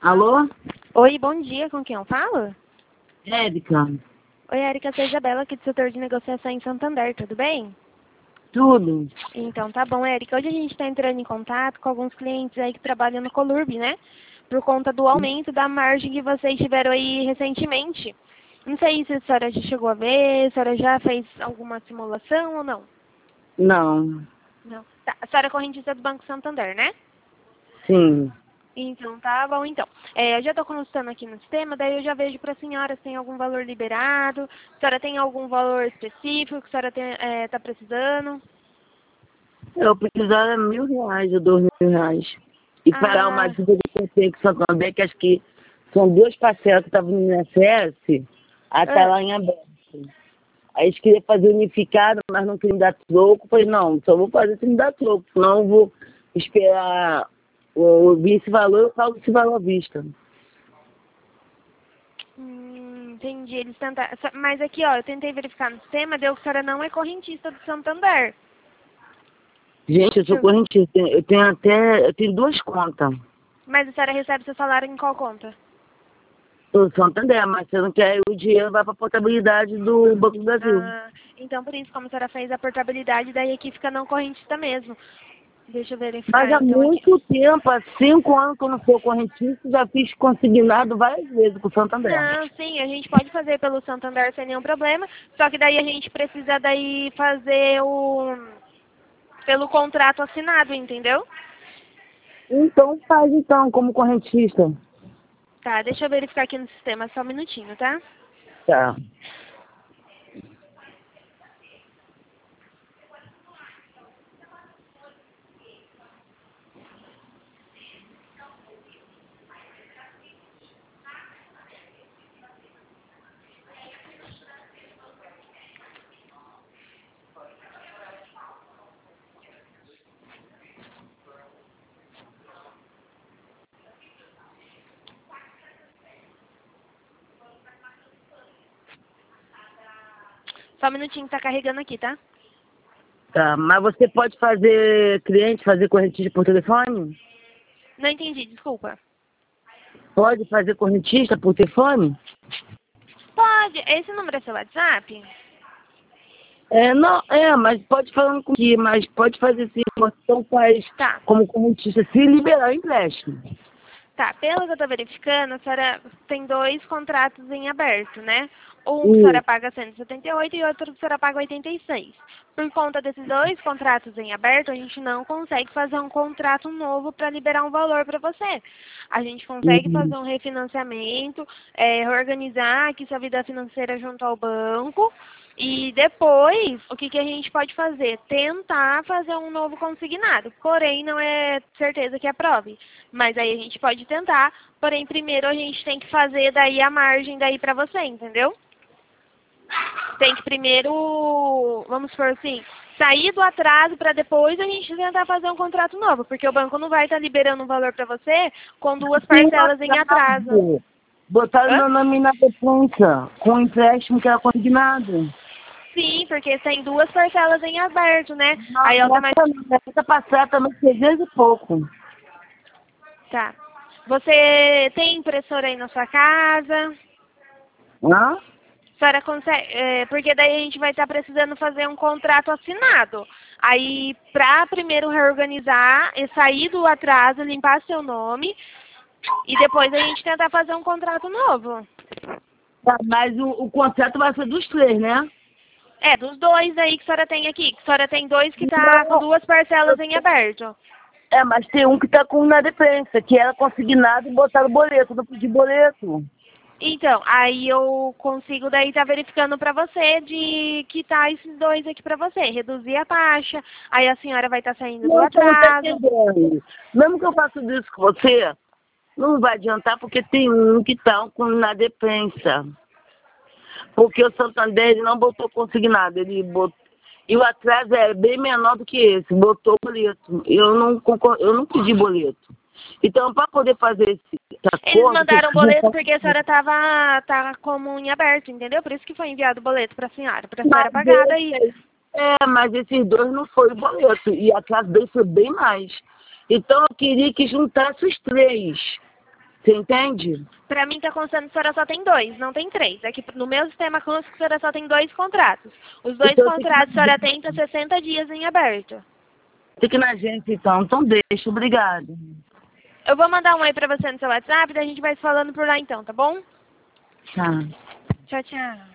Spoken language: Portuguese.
Alô? Oi, bom dia, com quem eu falo? Érica, Oi, Érica, sou a Isabela aqui do setor de negociação em Santander, tudo bem? tudo? Então, tá bom, Érica. Hoje a gente está entrando em contato com alguns clientes aí que trabalham no Colurb, né? Por conta do aumento da margem que vocês tiveram aí recentemente. Não sei se a senhora já chegou a ver, a senhora já fez alguma simulação ou não? Não, Não. Tá, a senhora é correntista do Banco Santander, né? sim. Então, tá bom, então. Eu já estou consultando aqui no sistema, daí eu já vejo para a senhora se tem algum valor liberado, a senhora tem algum valor específico que a senhora está precisando. Eu precisava R$ 1.000 ou R$ 2.000. E parar uma Ah, dívida que eu tenho com Santander, que acho que são duas parcelas que estavam no INSS, aí tá ah, lá em aberto. Aí eles queriam fazer unificado, mas não queriam dar troco. Falei, não, só vou fazer se me dar troco, senão eu vou esperar eu vir esse valor, eu pago esse valor à vista. entendi. Eles tentaram. Mas aqui, ó, eu tentei verificar no sistema, deu que a senhora não é correntista do Santander. Gente, eu sou correntista, eu tenho duas contas. Mas a senhora recebe seu salário em qual conta? Do Santander, mas você não quer o dinheiro vai para a portabilidade do Banco do Brasil. Ah, então por isso, como a senhora fez a portabilidade, daí aqui fica não correntista mesmo. Deixa eu Mas verificar há então aqui. muito tempo, há 5 anos que eu não sou correntista, já fiz consignado várias vezes com o Santander. Não, sim, a gente pode fazer pelo Santander sem nenhum problema, só que daí a gente precisa daí fazer pelo contrato assinado, entendeu? Então faz então, como correntista. Tá, deixa eu verificar aqui no sistema, só um minutinho, tá? Tá. Só um minutinho, tá carregando aqui, tá? Tá, mas você pode fazer cliente, fazer correntista por telefone? Não entendi, desculpa. Pode fazer correntista por telefone? Pode, esse número é seu WhatsApp? Não, mas pode falar comigo, mas pode fazer sim, então faz Tá. como correntista, se liberar o empréstimo. Tá, pelo que eu tô verificando, a senhora tem dois contratos em aberto, né? Um que a senhora paga 178 e outro que a senhora paga 86. Por conta desses dois contratos em aberto, a gente não consegue fazer um contrato novo para liberar um valor para você. A gente consegue fazer um refinanciamento, reorganizar aqui sua vida financeira junto ao banco. E depois, o que a gente pode fazer? Tentar fazer um novo consignado. Porém, não é certeza que aprove. Mas aí a gente pode tentar. Porém, primeiro a gente tem que fazer daí a margem daí para você, entendeu? Tem que primeiro, vamos supor assim, sair do atraso para depois a gente tentar fazer um contrato novo. Porque o banco não vai estar liberando um valor para você com duas Tem parcelas em atraso. atraso. Botaram Hã? meu nome na poupança, com o empréstimo que era consignado. Sim, porque tem duas parcelas em aberto, né? Não, Aí automaticamente. essa passada também 600 e pouco. Tá. Você tem impressora aí na sua casa? Hã? A senhora consegue, porque daí a gente vai estar precisando fazer um contrato assinado. Aí, para primeiro reorganizar e sair do atraso, limpar seu nome e depois a gente tentar fazer um contrato novo. Tá, mas o contrato vai ser dos três, né? Dos dois aí que a senhora tem aqui. Que a senhora tem dois que tá com Não, duas parcelas em aberto. mas tem um que tá com inadimplência, que era consignado e botaram boleto, não pedi boleto. Então, aí eu consigo daí estar verificando para você de quitar esses dois aqui para você, reduzir a taxa, aí a senhora vai estar saindo do Não, você não tá atraso. entendendo. Mesmo que eu faça isso com você, não vai adiantar porque tem um que tá com inadimplência. Porque o Santander ele não botou consignado, ele botou. E o atraso é bem menor do que esse, botou boleto. Eu não pedi boleto. Então, para poder fazer esse Eles acordo, mandaram o boleto porque a senhora tá como em aberto, entendeu? Por isso que foi enviado o boleto para a senhora pagar daí. mas esses dois não foi boleto. E a classe dele foi bem mais. Então, eu queria que juntasse os três. Você entende? Pra mim tá constando que a senhora só tem 2, não tem 3. É que no meu sistema consta que a senhora só tem 2 contratos. Os 2 Então, contratos a senhora tem tá 60 dias em aberto. fique na gente, então. Então deixa, obrigado. Eu vou mandar um oi pra você no seu WhatsApp, daí a gente vai se falando por lá então, tá bom? Tá. Tchau, tchau.